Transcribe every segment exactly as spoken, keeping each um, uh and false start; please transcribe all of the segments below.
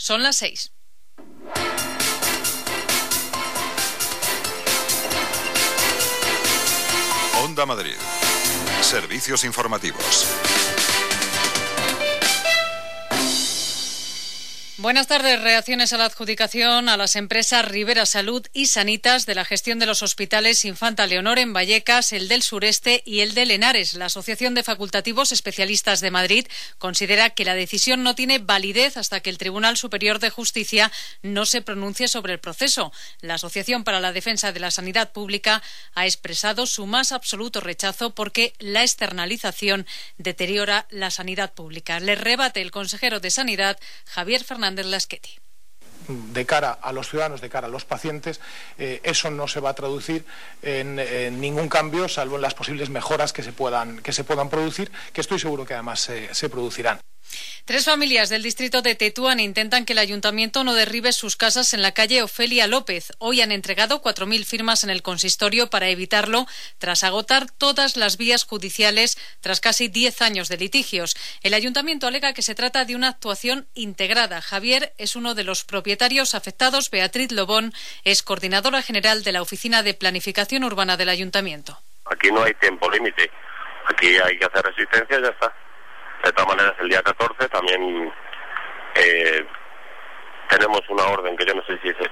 Son las seis. Onda Madrid. Servicios informativos. Buenas tardes. Reacciones a la adjudicación a las empresas Rivera Salud y Sanitas de la gestión de los hospitales Infanta Leonor en Vallecas, el del Sureste y el de Henares. La Asociación de Facultativos Especialistas de Madrid considera que la decisión no tiene validez hasta que el Tribunal Superior de Justicia no se pronuncie sobre el proceso. La Asociación para la Defensa de la Sanidad Pública ha expresado su más absoluto rechazo porque la externalización deteriora la sanidad pública. Le rebate el consejero de Sanidad, Javier Fernández Lasqueti. De cara a los ciudadanos, de cara a los pacientes, eh, eso no se va a traducir en, en ningún cambio, salvo en las posibles mejoras que se puedan, que se puedan producir, que estoy seguro que además se, se producirán. Tres familias del distrito de Tetuán intentan que el ayuntamiento no derribe sus casas en la calle Ofelia López. Hoy han entregado cuatro mil firmas en el consistorio para evitarlo, tras agotar todas las vías judiciales tras casi diez años de litigios. El ayuntamiento alega que se trata de una actuación integrada. Javier es uno de los propietarios afectados. Beatriz Lobón es coordinadora general de la Oficina de Planificación Urbana del ayuntamiento. Aquí no hay tiempo límite. Aquí hay que hacer resistencia y ya está. De todas maneras, el día catorce también eh, tenemos una orden que yo no sé si es,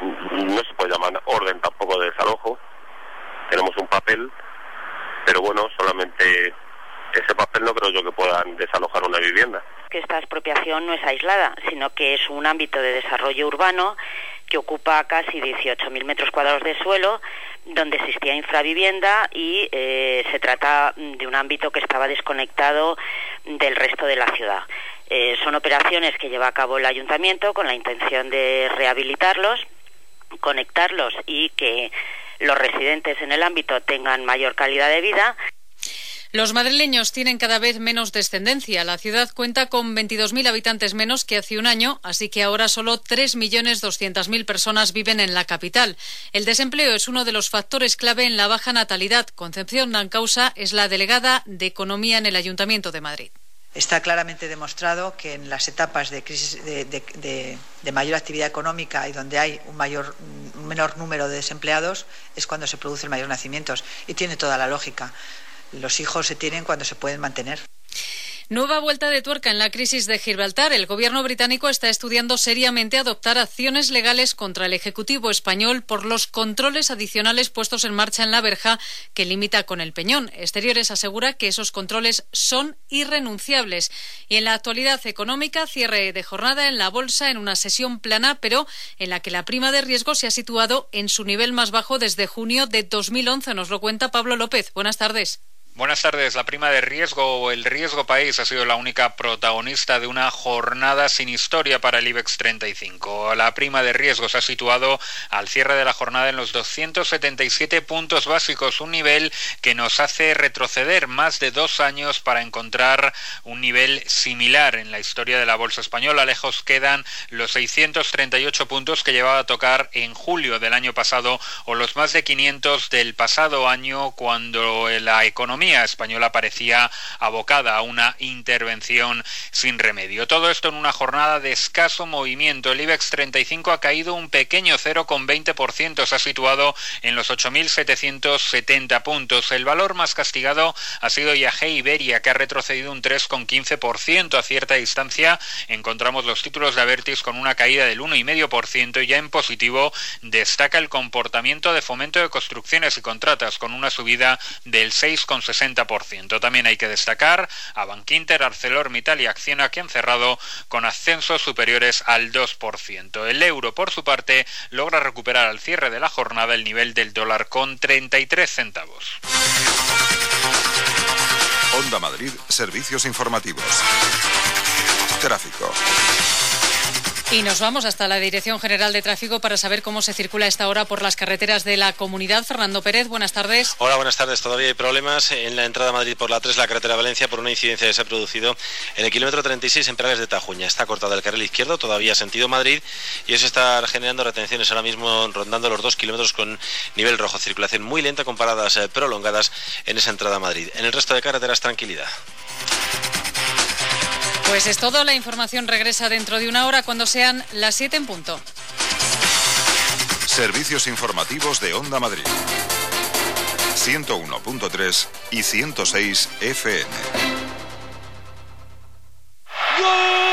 no se puede llamar orden tampoco de desalojo. Tenemos un papel, pero bueno, solamente ese papel no creo yo que puedan desalojar una vivienda. Que esta expropiación no es aislada, sino que es un ámbito de desarrollo urbano que ocupa casi dieciocho mil metros cuadrados de suelo, donde existía infravivienda y eh, se trata de un ámbito que estaba desconectado del resto de la ciudad. Eh, son operaciones que lleva a cabo el ayuntamiento con la intención de rehabilitarlos, conectarlos y que los residentes en el ámbito tengan mayor calidad de vida. Los madrileños tienen cada vez menos descendencia. La ciudad cuenta con veintidós mil habitantes menos que hace un año, así que ahora solo tres millones doscientas mil personas viven en la capital. El desempleo es uno de los factores clave en la baja natalidad. Concepción Dancausa es la delegada de Economía en el Ayuntamiento de Madrid. Está claramente demostrado que en las etapas de crisis de, de, de, de mayor actividad económica y donde hay un mayor un menor número de desempleados es cuando se producen mayores nacimientos, y tiene toda la lógica. Los hijos se tienen cuando se pueden mantener. Nueva vuelta de tuerca en la crisis de Gibraltar. El gobierno británico está estudiando seriamente adoptar acciones legales contra el Ejecutivo español por los controles adicionales puestos en marcha en la verja que limita con el Peñón. Exteriores asegura que esos controles son irrenunciables. Y en la actualidad económica, cierre de jornada en la bolsa en una sesión plana, pero en la que la prima de riesgo se ha situado en su nivel más bajo desde junio de dos mil once. Nos lo cuenta Pablo López. Buenas tardes. Buenas tardes. La prima de riesgo o el riesgo país ha sido la única protagonista de una jornada sin historia para el IBEX treinta y cinco. La prima de riesgo se ha situado al cierre de la jornada en los doscientos setenta y siete puntos básicos, un nivel que nos hace retroceder más de dos años para encontrar un nivel similar en la historia de la bolsa española. Lejos quedan los seiscientos treinta y ocho puntos que llevaba a tocar en julio del año pasado o los más de quinientos del pasado año, cuando la economía española parecía abocada a una intervención sin remedio. Todo esto en una jornada de escaso movimiento. El IBEX treinta y cinco ha caído un pequeño cero coma veinte por ciento, se ha situado en los ocho mil setecientos setenta puntos. El valor más castigado ha sido I A G Iberia, que ha retrocedido un tres coma quince por ciento. A cierta distancia encontramos los títulos de Abertis con una caída del uno coma cinco por ciento, y ya en positivo destaca el comportamiento de Fomento de Construcciones y Contratas con una subida del seis coma sesenta por ciento. También hay que destacar a Bankinter, ArcelorMittal y Acciona, que han cerrado con ascensos superiores al dos por ciento. El euro, por su parte, logra recuperar al cierre de la jornada el nivel del dólar con treinta y tres centavos. Onda Madrid, servicios informativos. Tráfico. Y nos vamos hasta la Dirección General de Tráfico para saber cómo se circula a esta hora por las carreteras de la comunidad. Fernando Pérez, buenas tardes. Hola, buenas tardes. Todavía hay problemas en la entrada a Madrid por la tres, la carretera Valencia, por una incidencia que se ha producido en el kilómetro treinta y seis en Perales de Tajuña. Está cortado el carril izquierdo, todavía sentido Madrid, y eso está generando retenciones ahora mismo rondando los dos kilómetros con nivel rojo. Circulación muy lenta con paradas eh, prolongadas en esa entrada a Madrid. En el resto de carreteras, tranquilidad. Pues es todo, la información regresa dentro de una hora cuando sean las siete en punto. Servicios informativos de Onda Madrid. ciento uno punto tres y ciento seis F M.